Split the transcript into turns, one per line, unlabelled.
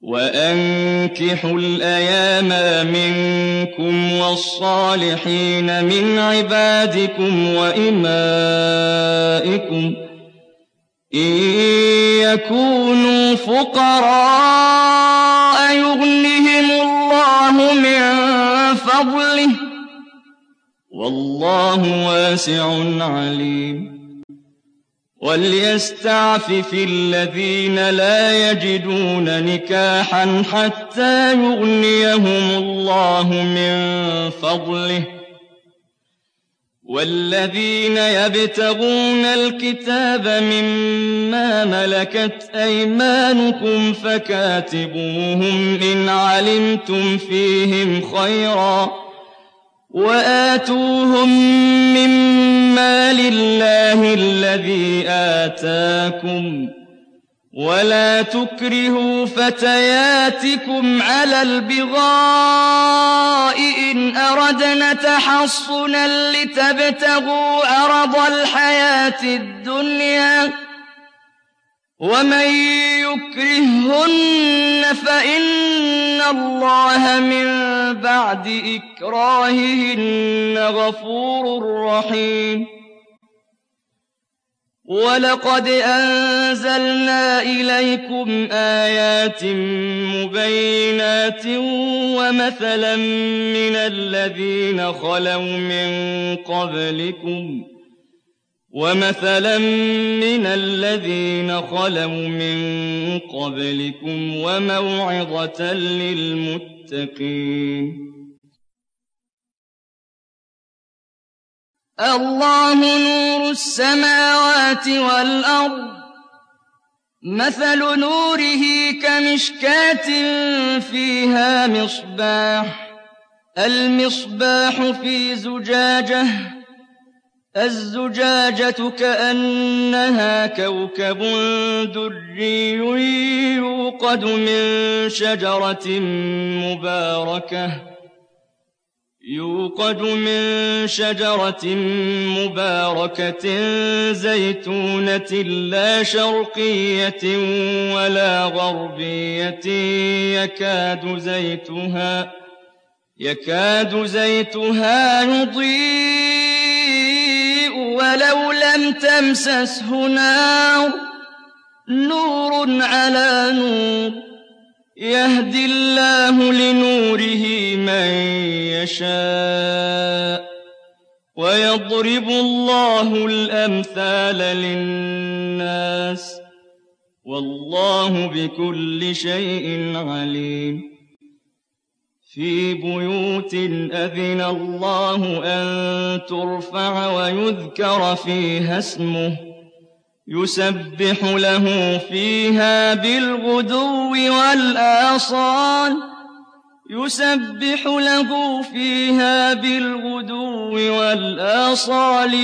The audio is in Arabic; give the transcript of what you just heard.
وأنكحوا الأيام منكم والصالحين من عبادكم وإمائكم إن يكونوا فقراء يغنهم الله من فضله والله واسع عليم وليستعفف الذين لا يجدون نكاحا حتى يغنيهم الله من فضله والذين يبتغون الكتاب مما ملكت أيمانكم فكاتبوهم إن علمتم فيهم خيرا وآتوهم مما لله الذي آتاكم ولا تكرهوا فتياتكم على البغاء إن أردنا تحصنا لتبتغوا عرض الحياة الدنيا ومن يكرههن فإن الله من بعد إكراههن غفور رحيم ولقد أنزلنا إليكم آيات مبينات ومثلا من الذين خلوا من قبلكم وموعظة للمتقين الله نور السماوات والأرض مثل نوره كمشكاة فيها مصباح المصباح في زجاجة الزجاجة كأنها كوكب دري يوقد من شجرة مباركة زيتونة لا شرقية ولا غربية يكاد زيتها يضيء ولو لم تمسسه نار نور على نور يهدي الله لنوره من يشاء ويضرب الله الأمثال للناس والله بكل شيء عليم في بيوت أذن الله أن ترفع ويذكر فيها اسمه يسبح له فيها بالغدو والآصال